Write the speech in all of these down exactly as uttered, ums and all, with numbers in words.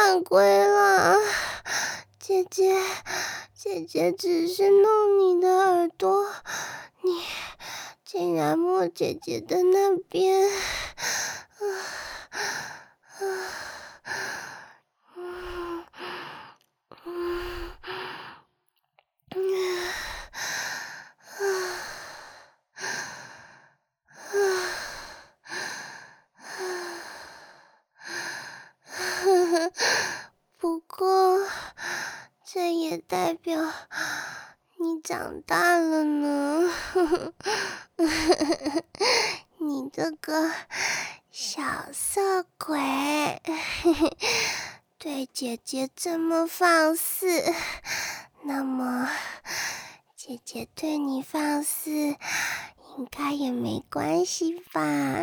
晚归了。姐姐，姐姐只是弄你的耳朵，你竟然摸姐姐的那边。啊啊嗯嗯嗯不过，这也代表你长大了呢。你这个小色鬼，对姐姐这么放肆，那么姐姐对你放肆应该也没关系吧？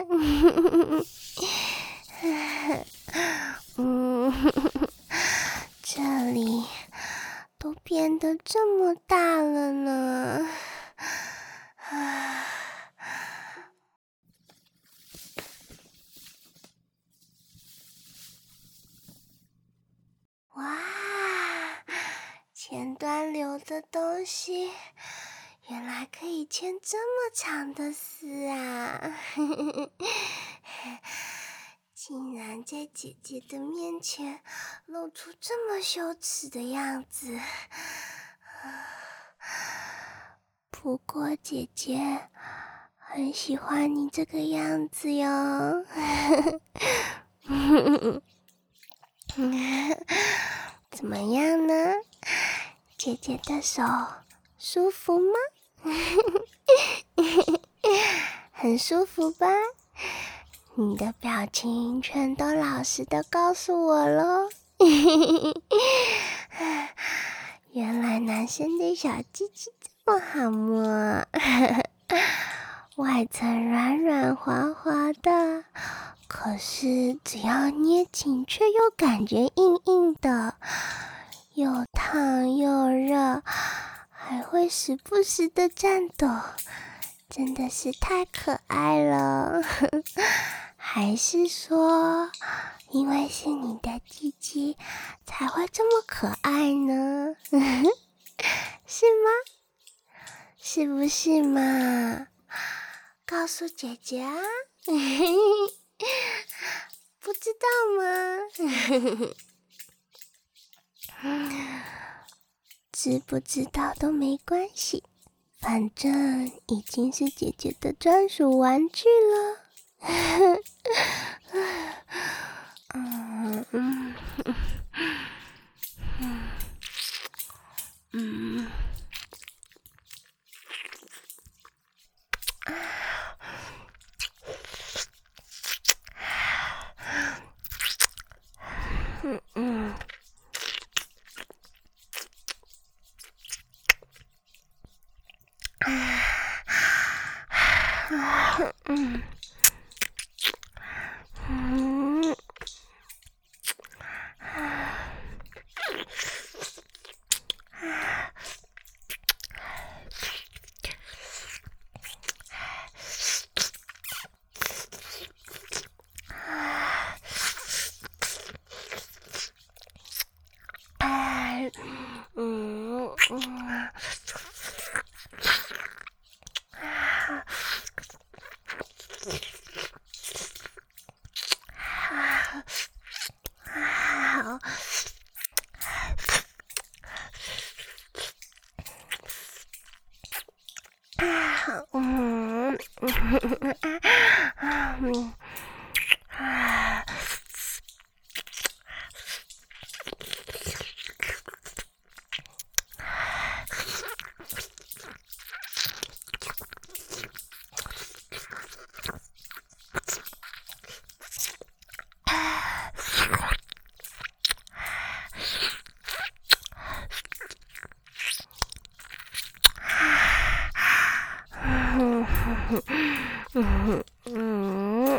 嗯，这里都变得这么大了呢。哇，前端留的东西原来可以牵这么长的丝啊！竟然在姐姐的面前露出这么羞耻的样子。不过姐姐很喜欢你这个样子哟。怎么样呢？姐姐的手舒服吗？很舒服吧？你的表情全都老实的告诉我咯。原来男生的小鸡鸡这么好摸，外层软软滑滑的，可是只要捏紧却又感觉硬硬的，又烫又热，还会时不时的颤抖，真的是太可爱了。还是说，因为是你的鸡鸡才会这么可爱呢？是吗？是不是嘛？告诉姐姐啊。不知道吗？知不知道都没关系，反正已经是姐姐的专属玩具了。嗯嗯嗯嗯嗯嗯嗯嗯嗯嗯好，嗯嗯啊。嗯嗯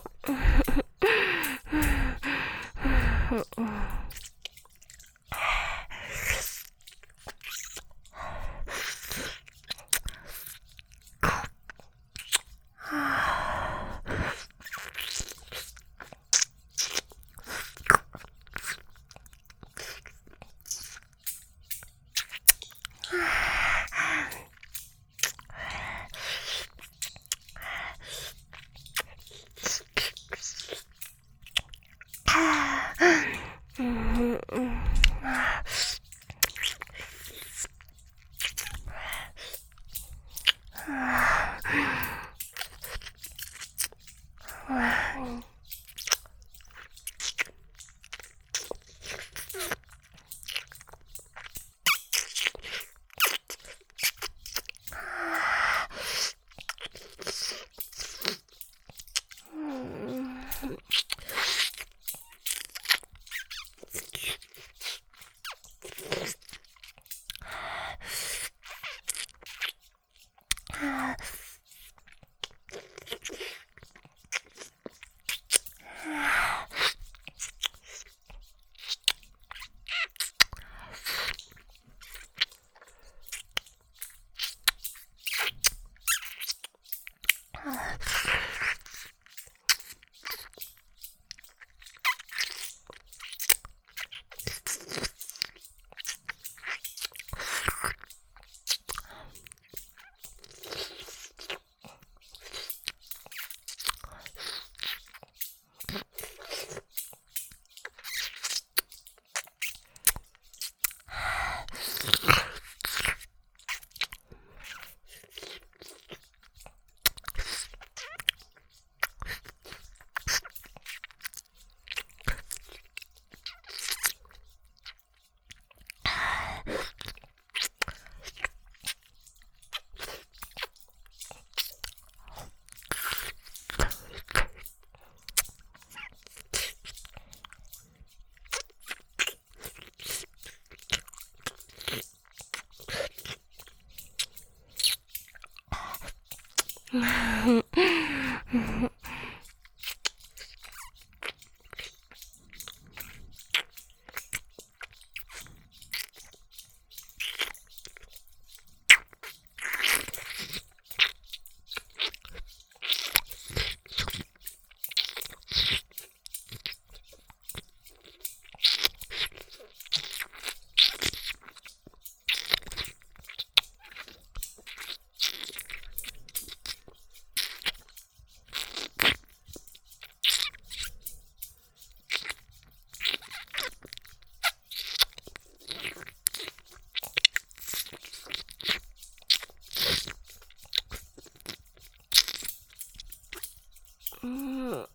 嗯。